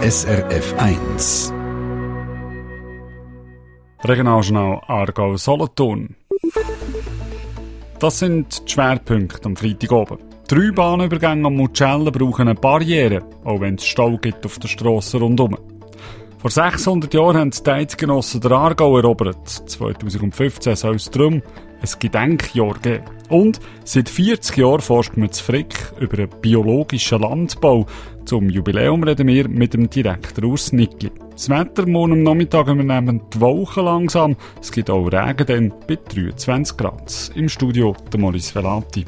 SRF 1. Regionaljournal Aargau-Solothurn. Das sind die Schwerpunkte am Freitag oben. 3 Bahnübergänge am Mucella brauchen eine Barriere, auch wenn es Stau gibt auf der Strasse rundum. Vor 600 Jahren haben die Eidgenossen der Aargau erobert. 2015 soll es darum ein Gedenkjahr geben. Und seit 40 Jahren forscht man zu Frick über einen biologischen Landbau. Zum Jubiläum reden wir mit dem Direktor Urs Nickli. Das Wetter morgen am Nachmittag übernehmen die Wolken langsam. Es gibt auch Regen dann bei 23 Grad. Im Studio der Maurice Velati.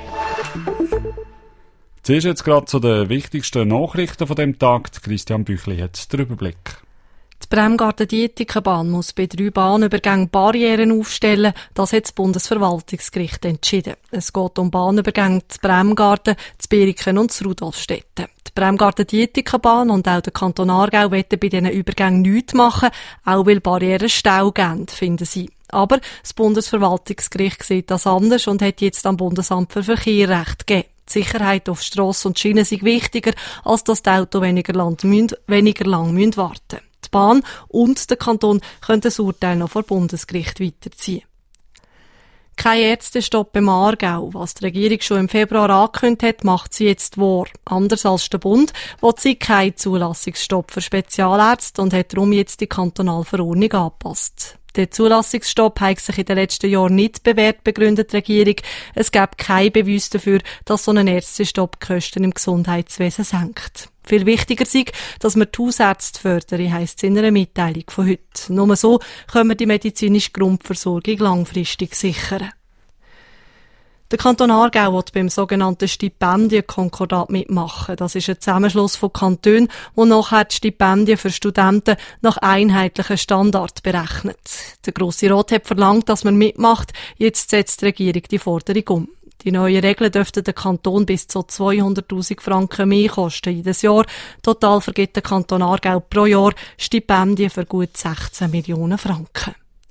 Zuerst jetzt gerade zu den wichtigsten Nachrichten von dem Tag. Christian Büchli hat den Überblick. Die Bremgarten-Dietikenbahn muss bei 3 Bahnübergängen Barrieren aufstellen. Das hat das Bundesverwaltungsgericht entschieden. Es geht um Bahnübergänge zu Bremgarten, zu Beriken und zu Rudolfstetten. Die Bremgarten-Dietikenbahn und auch der Kanton Aargau wollen bei diesen Übergängen nichts machen, auch weil Barrieren Stau geben, finden sie. Aber das Bundesverwaltungsgericht sieht das anders und hat jetzt am Bundesamt für Verkehr Recht gegeben. Die Sicherheit auf Strasse und Schienen sind wichtiger, als dass die Autos weniger lang warten müssen. Die Bahn und der Kanton können das Urteil noch vor Bundesgericht weiterziehen. Kein Ärztestopp im Aargau. Was die Regierung schon im Februar angekündigt hat, macht sie jetzt wahr. Anders als der Bund will sie keinen Zulassungsstopp für Spezialärzte und hat darum jetzt die kantonale Verordnung angepasst. Der Zulassungsstopp hat sich in den letzten Jahren nicht bewährt, begründet die Regierung. Es gäbe keinen Beweis dafür, dass so ein Ärztestopp die Kosten im Gesundheitswesen senkt. Viel wichtiger ist, dass man die Hausärzte fördern, heisst es in einer Mitteilung von heute. Nur so können wir die medizinische Grundversorgung langfristig sichern. Der Kanton Aargau will beim sogenannten Stipendienkonkordat mitmachen. Das ist ein Zusammenschluss von Kantonen, wo nachher die Stipendien für Studenten nach einheitlichen Standards berechnet. Der Grosse Rat hat verlangt, dass man mitmacht. Jetzt setzt die Regierung die Forderung um. Die neuen Regeln dürften den Kanton bis zu 200'000 Franken mehr kosten jedes Jahr. Total vergibt der Kanton Aargau pro Jahr Stipendien für gut 16 Millionen Franken.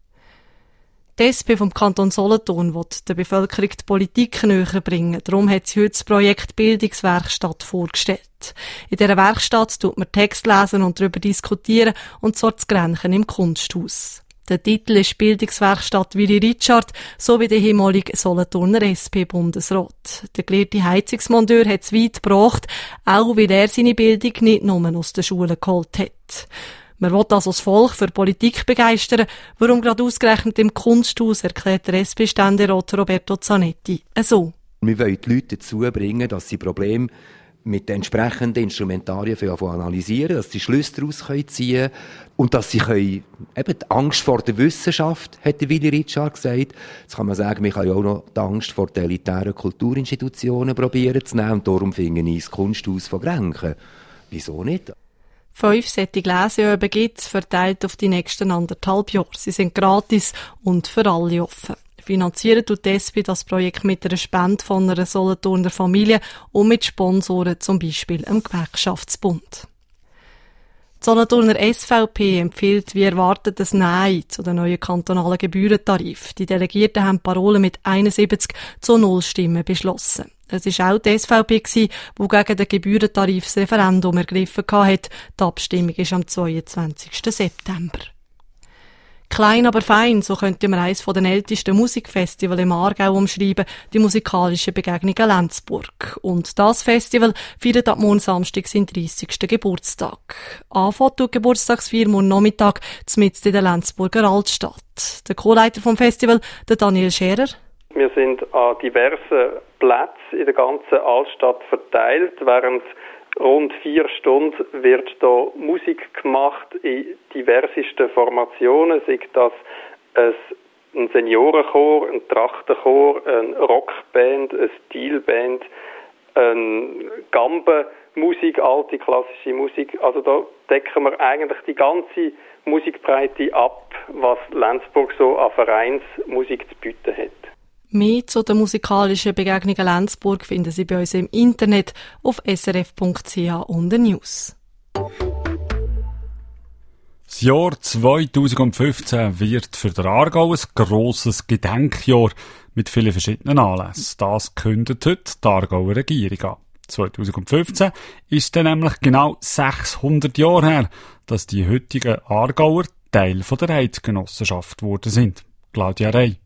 Die SP vom Kanton Solothurn will der Bevölkerung die Politik näher bringen. Darum hat sie heute das Projekt Bildungswerkstatt vorgestellt. In dieser Werkstatt tut man Text lesen und darüber diskutieren und so das Grenchen im Kunsthaus. Der Titel ist Bildungswerkstatt Willy Richard, sowie der ehemalige Solothurner SP-Bundesrat. Der gelehrte Heizungsmonteur hat es weit gebracht, auch weil er seine Bildung nicht nur aus der Schule geholt hat. Man will also das Volk für Politik begeistern. Warum gerade ausgerechnet im Kunsthaus, erklärt der SP-Ständerat Roberto Zanetti. So. Wir wollen die Leute dazu bringen, dass sie Probleme mit den entsprechenden Instrumentarien analysieren, dass sie Schlüsse daraus ziehen können und dass sie eben die Angst vor der Wissenschaft, hat der Willy Richard gesagt. Jetzt kann man sagen, wir können ja auch noch die Angst vor den elitären Kulturinstitutionen probieren zu nehmen und darum finde ich das Kunsthaus von Grenchen. Wieso nicht? 5 solche Leseöben gibt es, verteilt auf die nächsten 1,5 Jahre. Sie sind gratis und für alle offen. Finanzieren tut die SP das Projekt mit einer Spende von einer Solothurner Familie und mit Sponsoren, zum Beispiel im Gewerkschaftsbund. Die Solothurner SVP empfiehlt wie erwartet ein Nein zu den neuen kantonalen Gebührentarif. Die Delegierten haben die Parole mit 71:0 Stimmen beschlossen. Es war auch die SVP, die gegen den Gebührentarif das Referendum ergriffen hat. Die Abstimmung ist am 22. September. Klein, aber fein, so könnte man eines der ältesten Musikfestivals im Aargau umschreiben, die musikalische Begegnung Lenzburg. Und das Festival feiert ab morgen Samstag seinen 30. Geburtstag. Anfangen tut die Geburtstagsfeier morgen Nachmittag mitten in der Lenzburger Altstadt. Der Co-Leiter vom Festival, der Daniel Scherer. Wir sind an diversen Plätzen in der ganzen Altstadt verteilt. Während rund 4 Stunden wird hier Musik gemacht in diversesten Formationen, sei das ein Seniorenchor, ein Trachtenchor, eine Rockband, eine Stilband, eine Gambenmusik, alte klassische Musik. Also da decken wir eigentlich die ganze Musikbreite ab, was Lenzburg so an Vereinsmusik zu bieten hat. Mehr zu den musikalischen Begegnungen Lenzburg finden Sie bei uns im Internet auf srf.ch unter News. Das Jahr 2015 wird für den Aargau ein grosses Gedenkjahr mit vielen verschiedenen Anlässen. Das kündigt heute die Aargauer Regierung an. 2015 ist dann nämlich genau 600 Jahre her, dass die heutigen Aargauer Teil der Eidgenossenschaft geworden sind. Claudia Rey.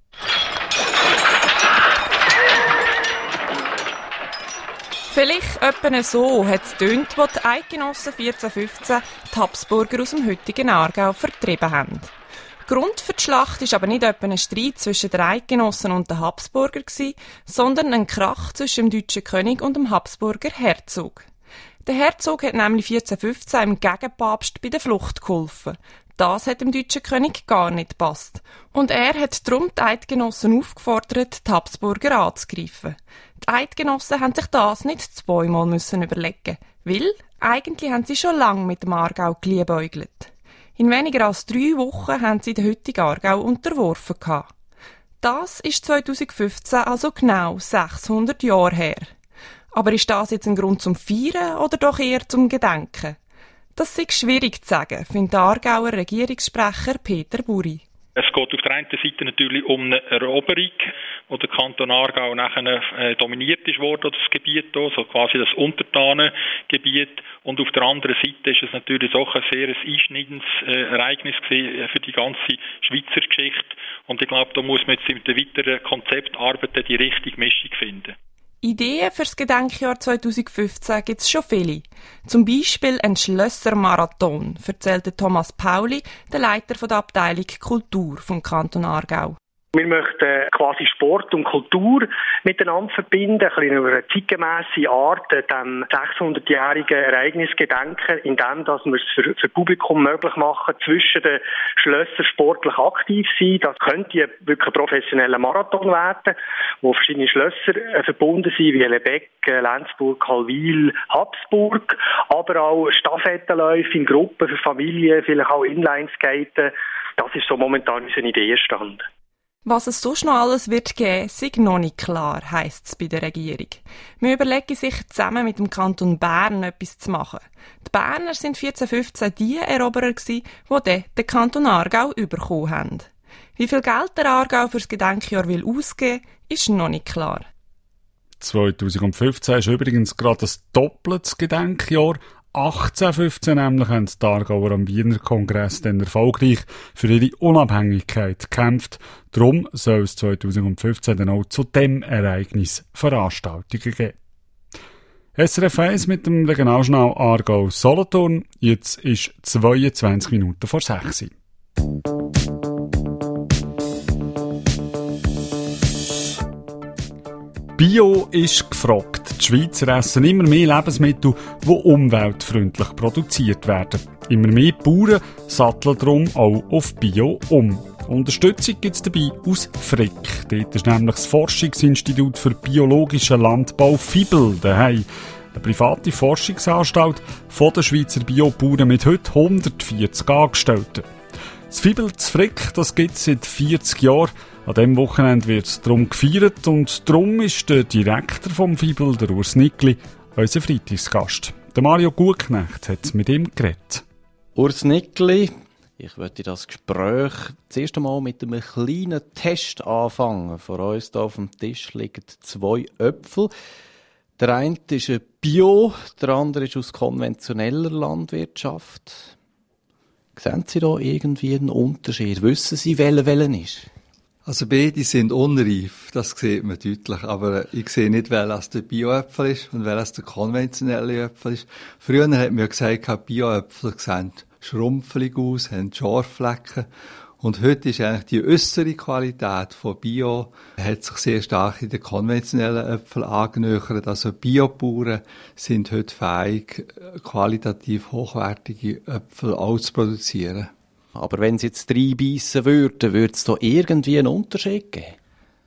Vielleicht etwa so hat es getönt, als die Eidgenossen 1415 die Habsburger aus dem heutigen Aargau vertrieben haben. Grund für die Schlacht war aber nicht etwa ein Streit zwischen den Eidgenossen und den Habsburger, sondern ein Krach zwischen dem deutschen König und dem Habsburger Herzog. Der Herzog hat nämlich 1415 im Gegenpapst bei der Flucht geholfen. Das hat dem deutschen König gar nicht gepasst. Und er hat darum die Eidgenossen aufgefordert, die Habsburger anzugreifen. Die Eidgenossen haben sich das nicht zweimal überlegen, weil eigentlich haben sie schon lange mit dem Aargau geliebäugelt. In weniger als 3 Wochen haben sie den heutigen Aargau unterworfen gehabt. Das ist 2015 also genau 600 Jahre her. Aber ist das jetzt ein Grund zum Feiern oder doch eher zum Gedenken? Das ist schwierig zu sagen, findet der Aargauer Regierungssprecher Peter Buri. Es geht auf der einen Seite natürlich um eine Eroberung, wo der Kanton Aargau nachher dominiert ist worden, das Gebiet hier, so quasi das Untertanengebiet. Und auf der anderen Seite ist es natürlich auch ein sehr einschneidendes Ereignis für die ganze Schweizer Geschichte. Und ich glaube, da muss man jetzt mit dem weiteren Konzept arbeiten, die richtige Mischung finden. Ideen für das Gedenkjahr 2015 gibt es schon viele. Zum Beispiel ein Schlössermarathon, erzählte Thomas Pauli, der Leiter der Abteilung Kultur vom Kanton Aargau. Wir möchten quasi Sport und Kultur miteinander verbinden, ein bisschen über eine zeitgemässe Art dem 600-jährigen Ereignis gedenken, indem dass wir es für Publikum möglich machen, zwischen den Schlössern sportlich aktiv sein. Das könnte wirklich ein professioneller Marathon werden, wo verschiedene Schlösser verbunden sind, wie Lebeck, Lenzburg, Hallwil, Habsburg, aber auch Stafettenläufe in Gruppen für Familien, vielleicht auch Inlineskaten. Das ist so momentan unser Ideenstand. Was es sonst noch alles wird geben, sei noch nicht klar, heisst es bei der Regierung. Wir überlegen sich, zusammen mit dem Kanton Bern etwas zu machen. Die Berner sind 1415 die Eroberer gsi, die dann den Kanton Aargau bekommen haben. Wie viel Geld der Aargau fürs Gedenkjahr will ausgeben, ist noch nicht klar. 2015 ist übrigens gerade ein doppeltes Gedenkjahr. 1815 nämlich haben die Aargauer am Wiener Kongress dann erfolgreich für ihre Unabhängigkeit gekämpft. Darum soll es 2015 dann auch zu dem Ereignis Veranstaltungen geben. SRF 1 mit dem Regionaljournal Aargau-Solothurn. Jetzt ist 22 Minuten vor 6. Bio ist gefragt. Die Schweizer essen immer mehr Lebensmittel, die umweltfreundlich produziert werden. Immer mehr Bauern satteln darum auch auf Bio um. Unterstützung gibt es dabei aus Frick. Dort ist nämlich das Forschungsinstitut für biologischen Landbau FIBEL daheim. Eine private Forschungsanstalt von den Schweizer Biobauern mit heute 140 Angestellten. Das FIBEL zu Frick, das gibt es seit 40 Jahren. An diesem Wochenende wird es darum gefeiert und darum ist der Direktor vom FIBEL, der Urs Nickli, unser Freitagsgast. Der Mario Gutknecht hat mit ihm geredet. Urs Nickli, ich möchte das Gespräch zuerst einmal mit einem kleinen Test anfangen. Vor uns hier auf dem Tisch liegen 2 Äpfel. Der eine ist ein Bio, der andere ist aus konventioneller Landwirtschaft. Sehen Sie da irgendwie einen Unterschied? Wissen Sie, welcher ist? Also beide sind unreif, das sieht man deutlich, aber ich sehe nicht, welches der Bio-Äpfel ist und welches der konventionelle Äpfel ist. Früher hat man gesagt, Bio-Äpfel sehen schrumpfelig aus, haben Schorflecken. Und heute ist eigentlich die äußere Qualität von Bio, hat sich sehr stark in den konventionellen Äpfeln angenähert. Also Biobauern sind heute fähig, qualitativ hochwertige Äpfel auch zu produzieren. Aber wenn Sie jetzt reinbeissen würden, würde es da irgendwie einen Unterschied geben?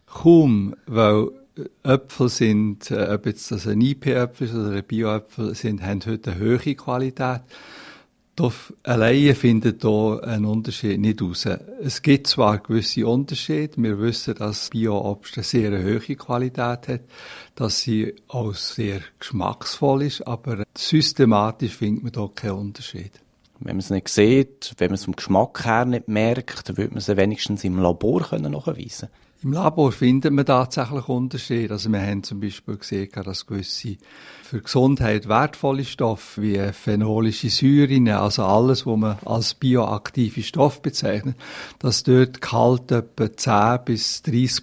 Kaum, weil Äpfel sind, ob jetzt das ein IP-Äpfel ist oder ein Bio-Äpfel sind, haben heute eine hohe Qualität. Doch alleine findet hier ein Unterschied nicht raus. Es gibt zwar gewisse Unterschiede. Wir wissen, dass Bio-Obst eine sehr hohe Qualität hat, dass sie auch sehr geschmacksvoll ist, aber systematisch findet man hier keinen Unterschied. Wenn man es nicht sieht, wenn man es vom Geschmack her nicht merkt, dann würde man es wenigstens im Labor nachweisen können. Im Labor findet man tatsächlich Unterschiede. Also wir haben zum Beispiel gesehen, dass gewisse für die Gesundheit wertvolle Stoffe wie phenolische Säuren, also alles, was man als bioaktive Stoff bezeichnet, dass dort Gehalt etwa 10 bis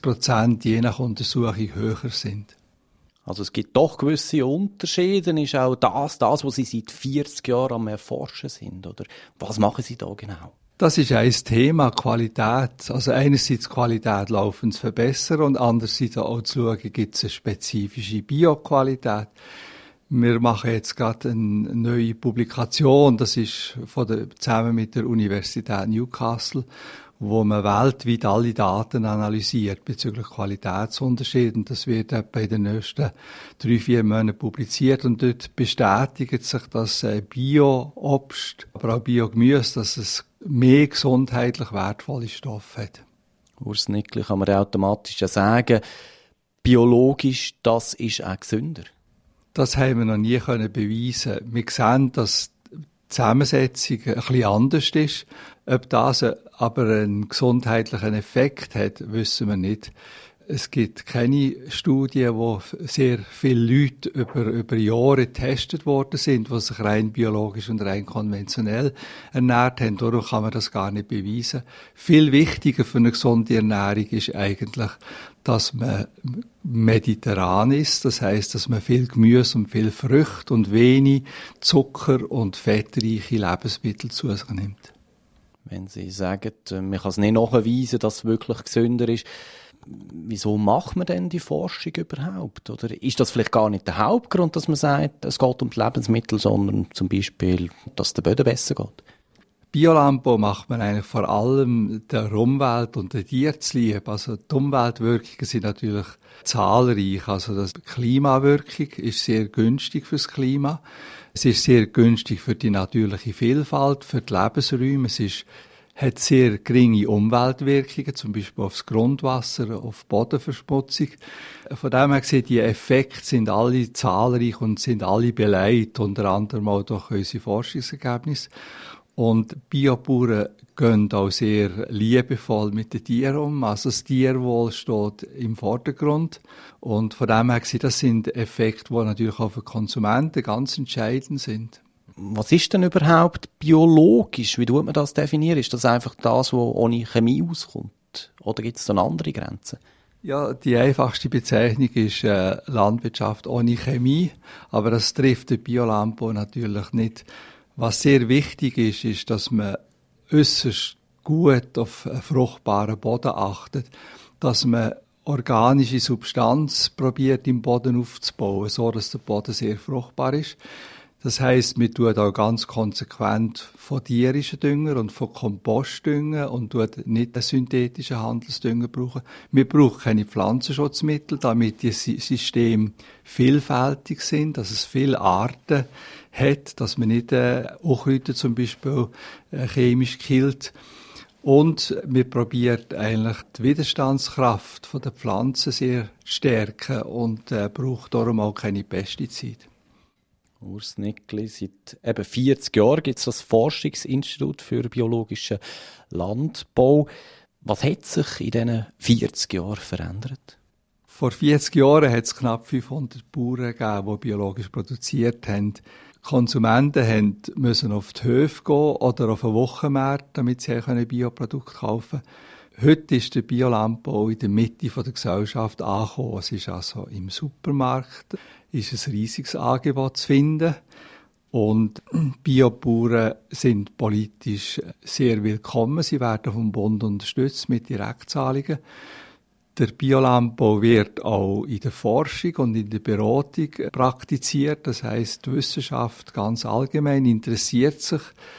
30% je nach Untersuchung höher sind. Also es gibt doch gewisse Unterschiede. Ist auch das, was Sie seit 40 Jahren am Erforschen sind? Oder was machen Sie da genau? Das ist ein Thema, Qualität. Also einerseits Qualität laufend zu verbessern und andererseits auch zu schauen, gibt es eine spezifische Bioqualität. Wir machen jetzt gerade eine neue Publikation, das ist zusammen mit der Universität Newcastle, wo man weltweit alle Daten analysiert bezüglich Qualitätsunterschieden. Das wird etwa in den nächsten 3-4 Monaten publiziert und dort bestätigt sich, dass Bio-Obst, aber auch Biogemüse, dass es mehr gesundheitlich wertvolle Stoffe hat. Urs Nickli, kann man automatisch sagen, biologisch, das ist auch gesünder? Das haben wir noch nie beweisen können. Wir sehen, dass die Zusammensetzung ein bisschen anders ist. Ob das aber einen gesundheitlichen Effekt hat, wissen wir nicht. Es gibt keine Studien, wo sehr viele Leute über Jahre getestet worden sind, die sich rein biologisch und rein konventionell ernährt haben. Darum kann man das gar nicht beweisen. Viel wichtiger für eine gesunde Ernährung ist eigentlich, dass man mediterran ist. Das heisst, dass man viel Gemüse und viel Früchte und wenig Zucker und fettreiche Lebensmittel zu sich nimmt. Wenn Sie sagen, man kann es nicht nachweisen, dass es wirklich gesünder ist, wieso macht man denn die Forschung überhaupt? Oder ist das vielleicht gar nicht der Hauptgrund, dass man sagt, es geht um die Lebensmittel, sondern zum Beispiel, dass es den Böden besser geht? Biolandbau macht man eigentlich vor allem der Umwelt und den Tieren zuliebe. Also die Umweltwirkungen sind natürlich zahlreich. Also die Klimawirkung ist sehr günstig fürs Klima. Es ist sehr günstig für die natürliche Vielfalt, für die Lebensräume. Hat sehr geringe Umweltwirkungen, zum Beispiel aufs Grundwasser, auf Bodenverschmutzung. Von dem her gesehen, die Effekte sind alle zahlreich und sind alle beleidigt, unter anderem auch durch unsere Forschungsergebnisse. Und Biobauern gehen auch sehr liebevoll mit den Tieren um. Also das Tierwohl steht im Vordergrund. Und von dem her gesehen, das sind Effekte, die natürlich auch für Konsumenten ganz entscheidend sind. Was ist denn überhaupt biologisch? Wie tut man das definieren? Ist das einfach das, was ohne Chemie auskommt? Oder gibt es dann andere Grenzen? Ja, die einfachste Bezeichnung ist Landwirtschaft ohne Chemie. Aber das trifft den Biolandbau natürlich nicht. Was sehr wichtig ist, dass man äußerst gut auf einen fruchtbaren Boden achtet, dass man organische Substanz probiert im Boden aufzubauen, so dass der Boden sehr fruchtbar ist. Das heisst, wir tun auch ganz konsequent von tierischen Dünger und von Kompostdünger und tun nicht den synthetischen Handelsdünger brauchen. Wir brauchen keine Pflanzenschutzmittel, damit die Systeme vielfältig sind, dass es viele Arten hat, dass man nicht Unkräuter zum Beispiel chemisch killt. Und wir probieren eigentlich die Widerstandskraft der Pflanzen sehr zu stärken und braucht darum auch keine Pestizide. Urs Nickli, seit eben 40 Jahren gibt es das Forschungsinstitut für biologischen Landbau. Was hat sich in diesen 40 Jahren verändert? Vor 40 Jahren hat es knapp 500 Bauern gegeben, die biologisch produziert haben. Konsumenten mussten auf die Höfe gehen oder auf einen Wochenmarkt, damit sie Bioprodukte kaufen können. Heute ist der Biolandbau in der Mitte der Gesellschaft angekommen. Es ist also im Supermarkt ist ein riesiges Angebot zu finden. Und Biobauern sind politisch sehr willkommen. Sie werden vom Bund unterstützt mit Direktzahlungen. Der Biolandbau wird auch in der Forschung und in der Beratung praktiziert. Das heisst, die Wissenschaft ganz allgemein interessiert sich,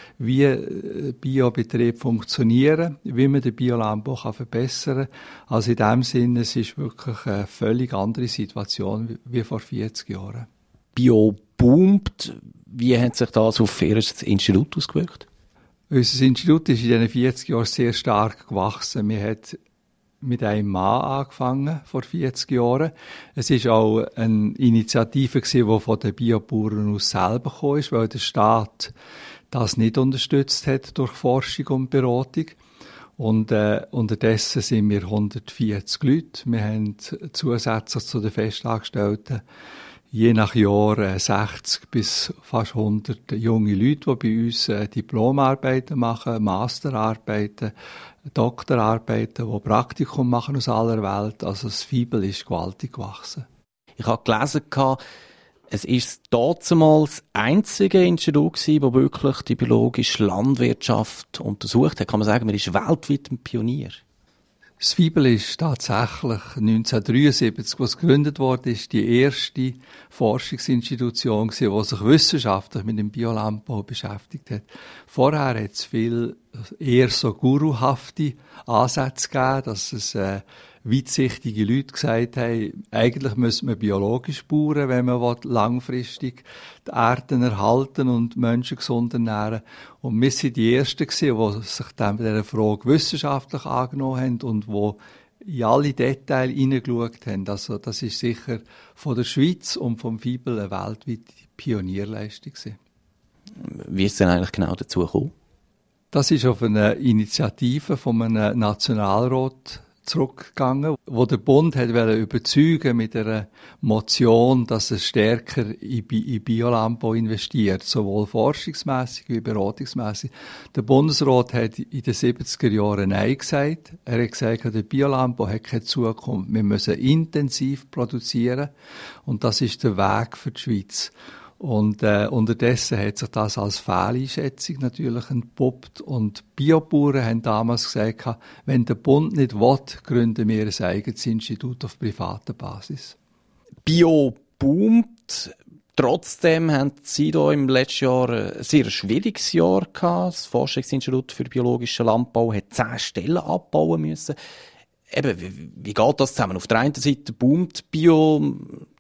wie Biobetriebe funktionieren, wie man den Biolandbau verbessern kann. Also in dem Sinne, es ist wirklich eine völlig andere Situation wie vor 40 Jahren. Bio boomt. Wie hat sich das auf Ihr Institut ausgewirkt? Unser Institut ist in diesen 40 Jahren sehr stark gewachsen. Wir haben mit einem Mann angefangen, vor 40 Jahren. Es ist auch eine Initiative gewesen, die von den Biobauern aus selber gekommen ist, weil der Staat das nicht unterstützt hat durch Forschung und Beratung. Und unterdessen sind wir 140 Leute. Wir haben zusätzlich zu den Festangestellten je nach Jahr 60 bis fast 100 junge Leute, die bei uns Diplomarbeiten machen, Masterarbeiten, Doktorarbeiten, die Praktikum machen aus aller Welt. Also das Fibel ist gewaltig gewachsen. Ich habe gelesen, es ist damals das einzige Institut gewesen, das wirklich die biologische Landwirtschaft untersucht hat. Kann man sagen, man ist weltweit ein Pionier. Das Fibel ist tatsächlich 1973, als es gegründet wurde, ist die erste Forschungsinstitution gewesen, die sich wissenschaftlich mit dem Biolandbau beschäftigt hat. Vorher hat es viel eher so guruhafte Ansätze gegeben, dass es weitsichtige Leute gesagt haben, eigentlich müsste man biologisch bauen, wenn man langfristig die Erden erhalten und Menschen gesund ernähren. Und wir sind die Ersten gewesen, die sich dann dieser Frage wissenschaftlich angenommen haben und die in alle Details hineingeschaut haben. Also das ist sicher von der Schweiz und vom Fibel eine weltweite Pionierleistung gewesen. Wie ist es denn eigentlich genau dazu gekommen? Das ist auf eine Initiative von einem Nationalrat zurückgegangen, wo der Bund hat überzeugen mit einer Motion, dass er stärker in Biolandbau investiert, sowohl forschungsmässig wie beratungsmässig. Der Bundesrat hat in den 70er Jahren Nein gesagt. Er hat gesagt, der Biolandbau hat keine Zukunft. Wir müssen intensiv produzieren und das ist der Weg für die Schweiz. Und unterdessen hat sich das als Fehleinschätzung natürlich entpuppt. Und Biobauern haben damals gesagt, wenn der Bund nicht will, gründen wir ein eigenes Institut auf privater Basis. Bio boomt. Trotzdem haben Sie da im letzten Jahr ein sehr schwieriges Jahr gehabt. Das Forschungsinstitut für biologischen Landbau hat 10 Stellen abbauen müssen. Eben, wie geht das zusammen? Auf der einen Seite boomt Bio,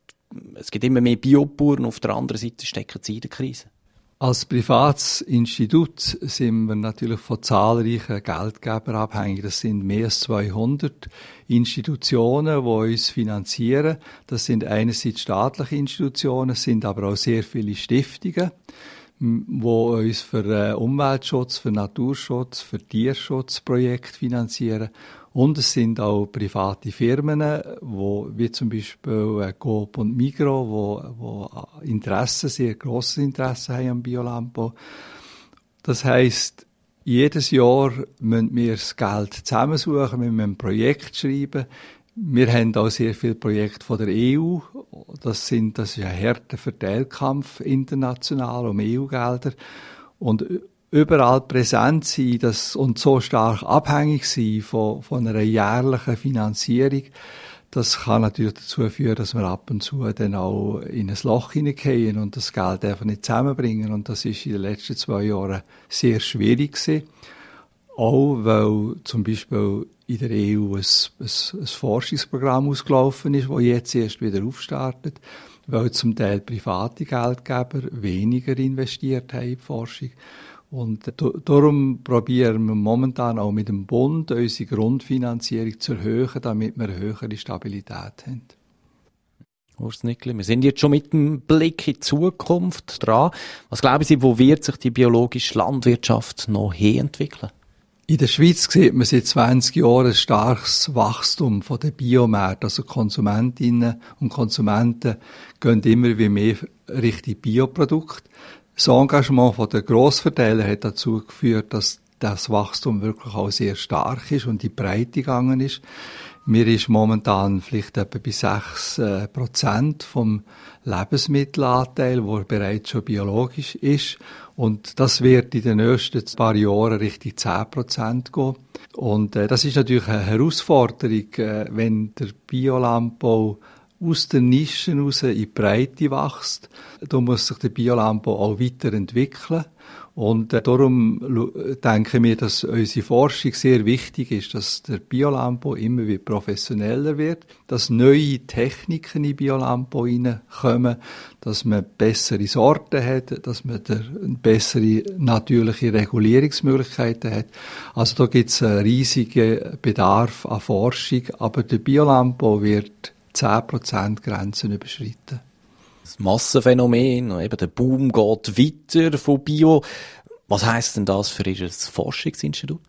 es gibt immer mehr Biobauern, auf der anderen Seite stecken sie in der Krise. Als privates Institut sind wir natürlich von zahlreichen Geldgebern abhängig. Das sind mehr als 200 Institutionen, die uns finanzieren. Das sind einerseits staatliche Institutionen, es sind aber auch sehr viele Stiftungen, die uns für Umweltschutz, für Naturschutz, für Tierschutzprojekte finanzieren. Und es sind auch private Firmen, wie zum Beispiel Coop und Migros, wo Interesse, sehr grosses Interesse haben am Biolandbau. Das heisst, jedes Jahr müssen wir das Geld zusammensuchen, wir müssen ein Projekt schreiben. Wir haben auch sehr viele Projekte von der EU. Das ist ein harter Verteilkampf international um EU-Gelder. Und überall präsent sein und so stark abhängig sein von einer jährlichen Finanzierung, das kann natürlich dazu führen, dass wir ab und zu dann auch in ein Loch hineingehen und das Geld einfach nicht zusammenbringen. Und das ist in den letzten 2 Jahren sehr schwierig gewesen. Auch weil zum Beispiel in der EU ein Forschungsprogramm ausgelaufen ist, das jetzt erst wieder aufstartet, weil zum Teil private Geldgeber weniger investiert haben in die Forschung. Und darum probieren wir momentan auch mit dem Bund unsere Grundfinanzierung zu erhöhen, damit wir eine höhere Stabilität haben. Urs Nickli, wir sind jetzt schon mit dem Blick in die Zukunft dran. Was glauben Sie, wo wird sich die biologische Landwirtschaft noch entwickeln? In der Schweiz sieht man seit 20 Jahren ein starkes Wachstum von den Biomärkten. Also Konsumentinnen und Konsumenten gehen immer wie mehr Richtung Bioprodukte. Das Engagement der Grossverteiler hat dazu geführt, dass das Wachstum wirklich auch sehr stark ist und in die Breite gegangen ist. Mir ist momentan vielleicht etwa bei 6% vom Lebensmittelanteil, der bereits schon biologisch ist. Und das wird in den nächsten paar Jahren Richtung 10% gehen. Und das ist natürlich eine Herausforderung, wenn der Biolandbau aus den Nischen raus in die Breite wächst. Da muss sich der Biolandbau auch weiterentwickeln. Und darum denken wir, dass unsere Forschung sehr wichtig ist, dass der Biolandbau immer wieder professioneller wird, dass neue Techniken in den Biolandbau reinkommen, dass man bessere Sorten hat, dass man bessere natürliche Regulierungsmöglichkeiten hat. Also da gibt es einen riesigen Bedarf an Forschung, aber der Biolandbau wird 10% Grenzen überschreiten. Das Massenphänomen, eben der Boom geht weiter von Bio. Was heisst denn das für Ihr Forschungsinstitut?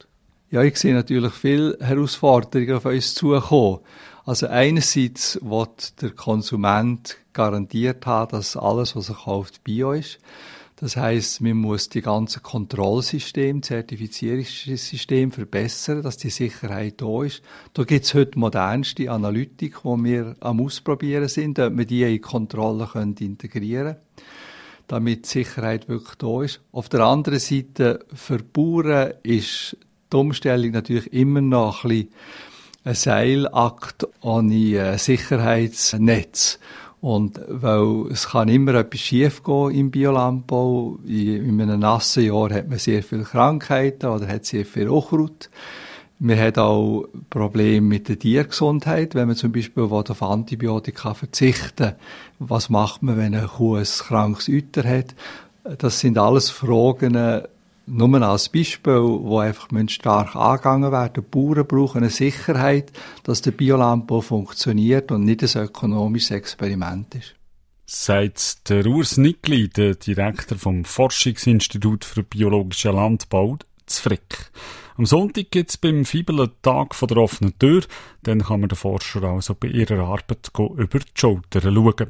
Ja, ich sehe natürlich viele Herausforderungen auf uns zukommen. Also einerseits will der Konsument garantiert haben, dass alles, was er kauft, bio ist. Das heisst, man muss die ganzen Kontrollsysteme, Zertifizierungssysteme verbessern, dass die Sicherheit da ist. Da gibt es heute modernste Analytik, die wir am Ausprobieren sind, ob wir die in die Kontrolle integrieren können, damit die Sicherheit wirklich da ist. Auf der anderen Seite, für Bauern ist die Umstellung natürlich immer noch ein bisschen ein Seilakt ohne Sicherheitsnetz. Und weil es kann immer etwas schiefgehen im Biolandbau. In einem nassen Jahr hat man sehr viele Krankheiten oder hat sehr viel Unkraut. Wir haben auch Probleme mit der Tiergesundheit, wenn man zum Beispiel auf Antibiotika verzichten will. Was macht man, wenn eine Kuh ein krankes Euter hat? Das sind alles Fragen, nur als Beispiel, die einfach stark angegangen werden. Die Bauern brauchen eine Sicherheit, dass der Biolandbau funktioniert und nicht ein ökonomisches Experiment ist. Sagt der Urs Nickli, der Direktor vom Forschungsinstitut für biologischen Landbau, zu Frick. Am Sonntag gibt es beim Fibel einen Tag von der offenen Tür. Dann kann man den Forscher also bei ihrer Arbeit über die Schultern schauen.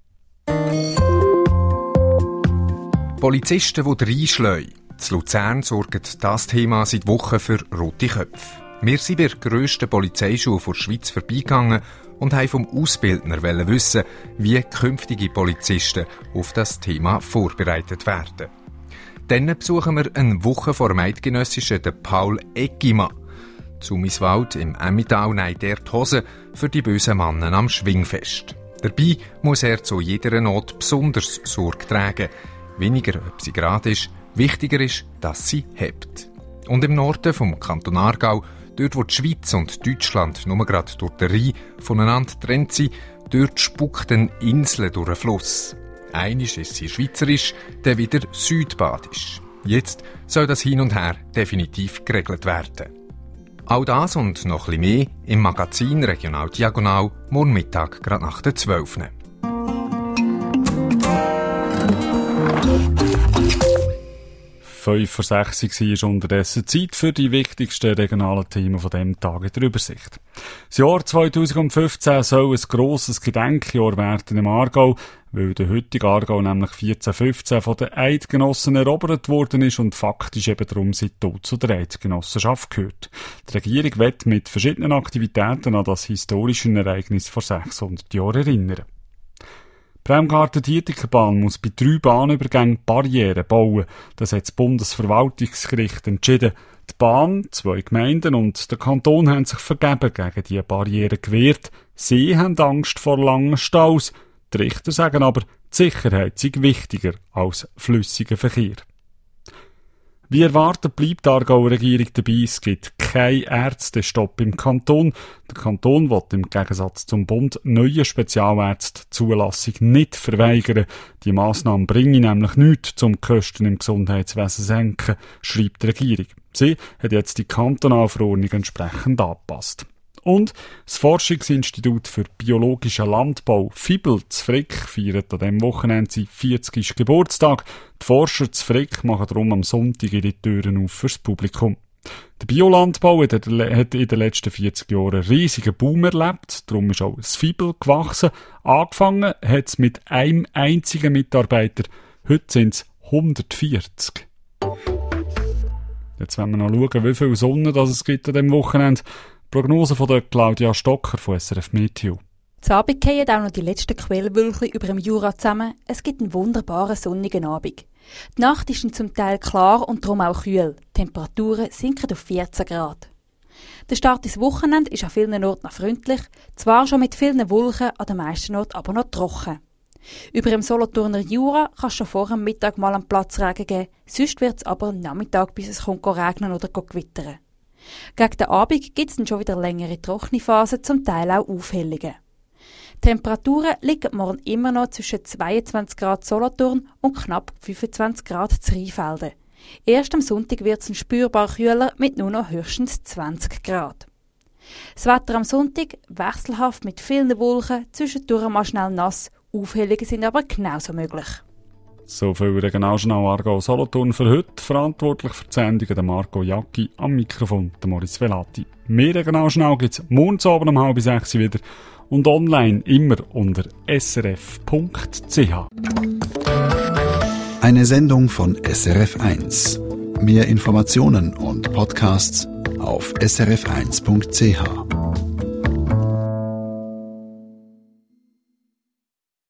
Polizisten, die reinschlagen. In Luzern sorgt das Thema seit Wochen für rote Köpfe. Wir sind bei der grössten Polizeischule der Schweiz vorbeigegangen und haben vom Ausbildner wissen, wie künftige Polizisten auf das Thema vorbereitet werden. Dann besuchen wir eine Woche vor dem Eidgenössischen den Paul Eggimann. Zu Miswald im Emmental näht er die Hose für die bösen Mannen am Schwingfest. Dabei muss er zu jeder Not besonders Sorge tragen. Weniger, ob sie gerade ist, wichtiger ist, dass sie hebt. Und im Norden vom Kanton Aargau, dort wo die Schweiz und Deutschland nur gerade durch den Rhein voneinander getrennt sind, dort spuckt eine Insel durch den Fluss. Einisch ist sie schweizerisch, dann wieder südbadisch. Jetzt soll das Hin und Her definitiv geregelt werden. All das und noch ein bisschen mehr im Magazin Regional Diagonal, morgen Mittag gerade nach der 12. 5 vor 6 war unterdessen Zeit für die wichtigsten regionalen Themen von diesem Tag in der Übersicht. Das Jahr 2015 soll ein grosses Gedenkjahr werden im Aargau, weil der heutige Aargau nämlich 1415 von den Eidgenossen erobert worden ist und faktisch eben darum seit Tod zu der Eidgenossenschaft gehört. Die Regierung will mit verschiedenen Aktivitäten an das historische Ereignis vor 600 Jahren erinnern. Die Bremgarten-Dietikenbahn muss bei 3 Bahnübergängen Barrieren bauen. Das hat das Bundesverwaltungsgericht entschieden. Die Bahn, 2 Gemeinden und der Kanton haben sich vergeben gegen diese Barrieren gewehrt. Sie haben Angst vor langen Staus. Die Richter sagen aber, die Sicherheit sei wichtiger als flüssiger Verkehr. Wie erwartet bleibt die Aargauer Regierung dabei, es gibt keinen Ärztestopp im Kanton. Der Kanton will im Gegensatz zum Bund neue Spezialärzte Zulassung nicht verweigern. Die Massnahme bringe nämlich nichts, um die Kosten im Gesundheitswesen zu senken, schreibt die Regierung. Sie hat jetzt die Kantonalverordnung entsprechend angepasst. Und das Forschungsinstitut für biologischen Landbau Fibel zu Frick feiert an diesem Wochenende seinen 40. Geburtstag. Die Forscher zu Frick machen darum am Sonntag ihre Türen auf fürs Publikum. Der Biolandbau hat in den letzten 40 Jahren einen riesigen Boom erlebt. Darum ist auch das Fibel gewachsen. Angefangen hat es mit einem einzigen Mitarbeiter. Heute sind es 140. Jetzt wollen wir noch schauen, wie viel Sonne es gibt an diesem Wochenende. Prognose von der Claudia Stocker von SRF Meteo. Zu Abend fallen auch noch die letzten Quellwölkchen über dem Jura zusammen. Es gibt einen wunderbaren sonnigen Abend. Die Nacht ist zum Teil klar und darum auch kühl. Die Temperaturen sinken auf 14 Grad. Der Start ins Wochenende ist an vielen Orten noch freundlich, zwar schon mit vielen Wolken, an den meisten Orten aber noch trocken. Über dem Solothurner Jura kann es schon vor dem Mittag mal einen Platzregen geben, sonst wird es aber am Nachmittag, bis es regnen oder gewittern. Gegen den Abend gibt es dann schon wieder längere trockene Phasen, zum Teil auch Aufhellungen. Die Temperaturen liegen morgen immer noch zwischen 22 Grad Solothurn und knapp 25 Grad zu Rheinfelden. Erst am Sonntag wird es spürbar kühler mit nur noch höchstens 20 Grad. Das Wetter am Sonntag wechselhaft mit vielen Wolken, zwischendurch mal schnell nass, Aufhellungen sind aber genauso möglich. So viel Regionaljournal Aargau Solothurn für heute. Verantwortlich für die Sendungen der Marco Jacki, am Mikrofon der Moritz Velati. Mehr Regionaljournal gibt es morgens Abend um 5:30 wieder und online immer unter srf.ch. Eine Sendung von SRF1. Mehr Informationen und Podcasts auf srf1.ch.